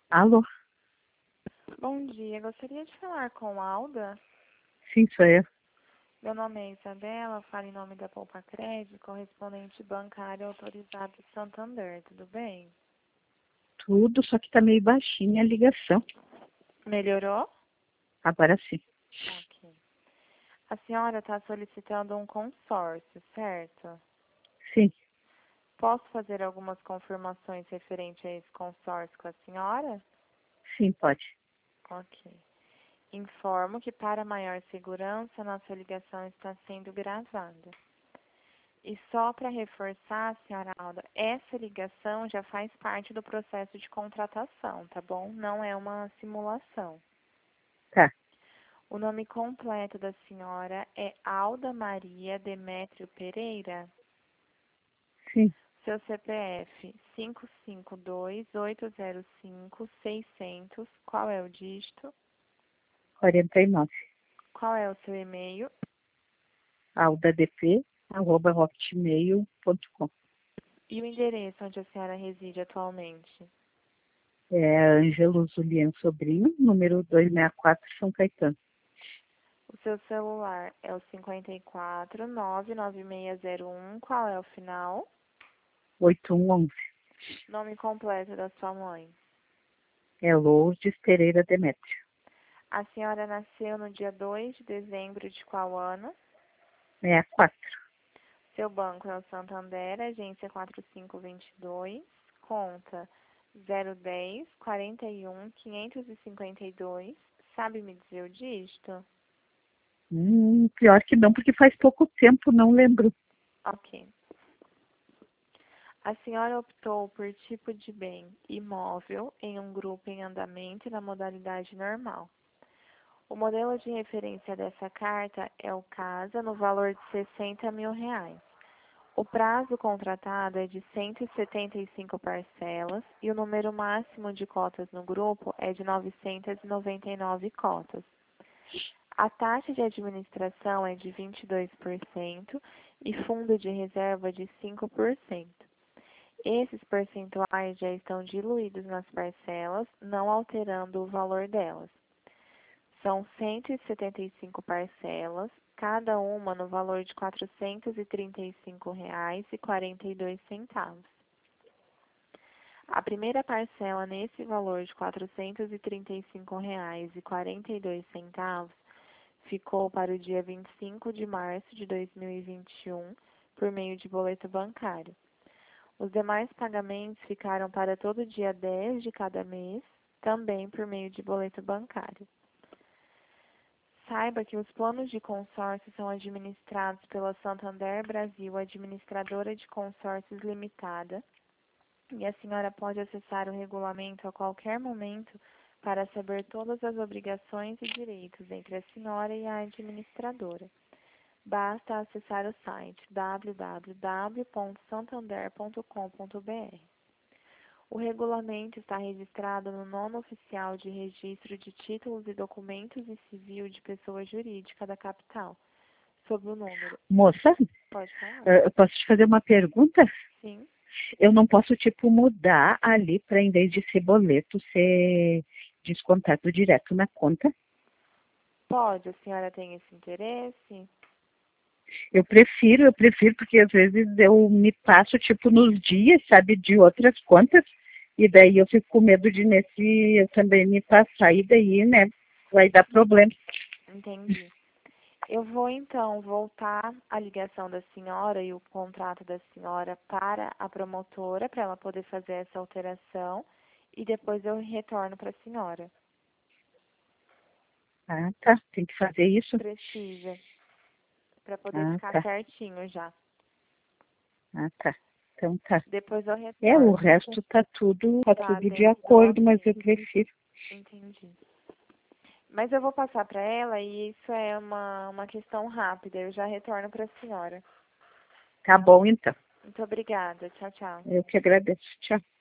Alô? Bom dia, gostaria de falar com a Alda. Sim, sou eu. Meu nome é Isabela, falo em nome da Poupa Crédito, correspondente bancário autorizado de Santander, tudo bem? Tudo, só que tá meio baixinha a ligação. Melhorou? Agora sim. Ok. A senhora está solicitando um consórcio, certo? Sim, Posso fazer algumas confirmações referente a esse consórcio com a senhora? sim, pode. Ok. Informo que para maior segurança, nossa ligação está sendo gravada. E só para reforçar, senhora Alda, essa ligação já faz parte do processo de contratação, tá bom? Não é uma simulação. Tá, O nome completo da senhora é Alda Maria Demétrio Pereira. sim, Seu CPF 552-805-600. Qual é o dígito? 49. Qual é o seu e-mail? aldadp@hotmail.com. E o endereço onde a senhora reside atualmente? É Ângelo Juliano Sobrinho, número 264, São Caetano. O seu celular é o 54 99601. Qual é o final? 8111. Nome completo da sua mãe. É Lourdes Pereira Demétrio. A senhora nasceu no dia 2 de dezembro de qual ano? 64. Seu banco é o Santander, agência 4522, conta 010 41 552. Sabe me dizer o dígito? Pior que não, porque faz pouco tempo, não lembro. Ok. A senhora optou por tipo de bem imóvel em um grupo em andamento e na modalidade normal. O modelo de referência dessa carta é o CASA no valor de R$ 60.000. O prazo contratado é de 175 parcelas e o número máximo de cotas no grupo é de 999 cotas. A taxa de administração é de 22% e fundo de reserva de 5%. Esses percentuais já estão diluídos nas parcelas, não alterando o valor delas. São 175 parcelas, cada uma no valor de R$ 435,42. A primeira parcela nesse valor de R$ 435,42 ficou para o dia 25 de março de 2021 por meio de boleto bancário. Os demais pagamentos ficaram para todo dia 10 de cada mês, também por meio de boleto bancário. Saiba que os planos de consórcio são administrados pela Santander Brasil, administradora de consórcios limitada, e a senhora pode acessar o regulamento a qualquer momento para saber todas as obrigações e direitos entre a senhora e a administradora. Basta acessar o site www.santander.com.br. O regulamento está registrado no Nono Oficial de Registro de Títulos e Documentos e Civil de Pessoa Jurídica da capital, sob o número. Moça, Pode falar? eu posso te fazer uma pergunta? Sim. Eu não posso, tipo, mudar ali para, em vez de ser boleto, ser descontado direto na conta? Pode, a senhora tem esse interesse? Eu prefiro, porque às vezes eu me passo, tipo, nos dias, sabe, de outras contas, e daí eu fico com medo de nesse eu também me passar, e daí, né, vai dar problema. Entendi. Eu vou então voltar a ligação da senhora e o contrato da senhora para a promotora, para ela poder fazer essa alteração, e depois eu retorno para a senhora. Ah, tá, tem que fazer isso? Precisa, para poder Ah, ficar tá, certinho já. ah, tá. Então tá. Depois eu O retorno. resto tá Tá tudo de dentro do acordo, mas eu ok. prefiro. Entendi. Mas eu vou passar para ela e isso é uma questão rápida. Eu já retorno para a senhora. Tá bom, então. Muito obrigada. Tchau, tchau. Eu que agradeço. Tchau.